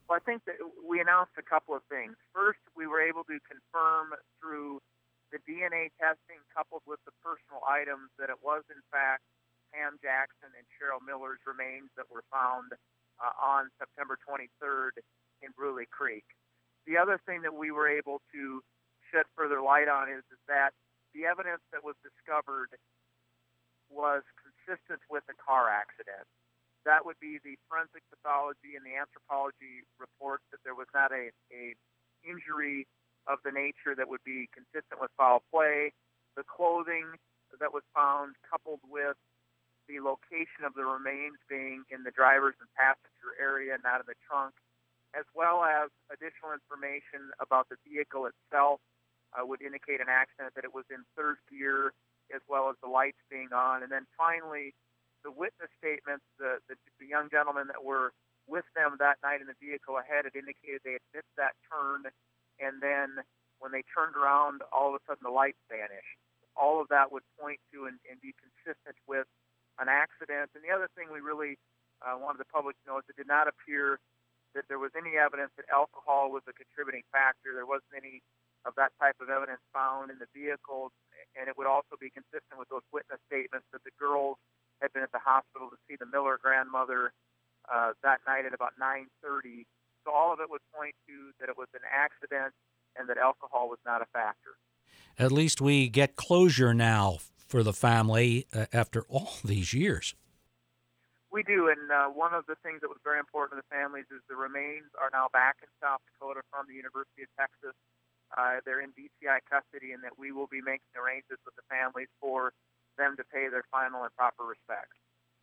Well, I think that we announced a couple of things. First, we were able to confirm through the DNA testing coupled with the personal items that it was, in fact, Pam Jackson and Cheryl Miller's remains that were found on September 23rd in Bruley Creek. The other thing that we were able to shed further light on is that the evidence that was discovered was consistent with a car accident. That would be the forensic pathology and the anthropology reports that there was not a injury of the nature that would be consistent with foul play. The clothing that was found, coupled with the location of the remains being in the driver's and passenger area, not in the trunk, as well as additional information about the vehicle itself, would indicate an accident, that it was in third gear, as well as the lights being on. And then finally, the witness statements, the young gentlemen that were with them that night in the vehicle ahead had indicated they had missed that turn, and then when they turned around, all of a sudden the lights vanished. All of that would point to and be consistent with an accident. And the other thing we really wanted the public to know is it did not appear that there was any evidence that alcohol was a contributing factor. There wasn't any of that type of evidence found in the vehicle, and it would also be consistent with those witness statements that the girls had been at the hospital to see the Miller grandmother that night at about 9:30. So all of it would point to that it was an accident and that alcohol was not a factor. At least we get closure now for the family after all these years. We do, and one of the things that was very important to the families is the remains are now back in South Dakota from the University of Texas. They're in DCI custody, and that we will be making arrangements with the families for them to pay their final and proper respects.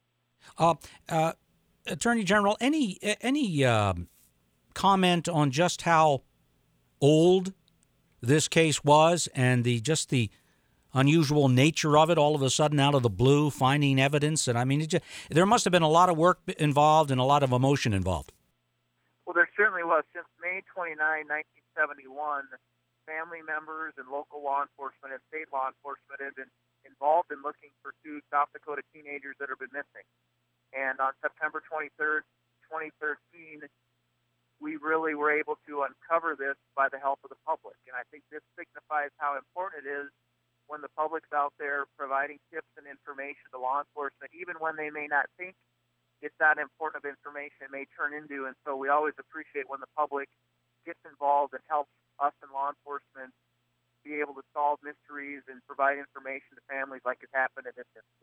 Attorney General, any comment on just how old this case was and the unusual nature of it, all of a sudden out of the blue, finding evidence? And I mean, there must have been a lot of work involved and a lot of emotion involved. Well, there certainly was. Since May 29, 1971, family members and local law enforcement and state law enforcement have been involved in looking for two South Dakota teenagers that have been missing. And on September 23rd, 2013, we really were able to uncover this by the help of the public. And I think this signifies how important it is when the public's out there providing tips and information to law enforcement, even when they may not think it's that important of information it may turn into. And so we always appreciate when the public gets involved and helps us and law enforcement be able to solve mysteries and provide information to families like it happened in this instance.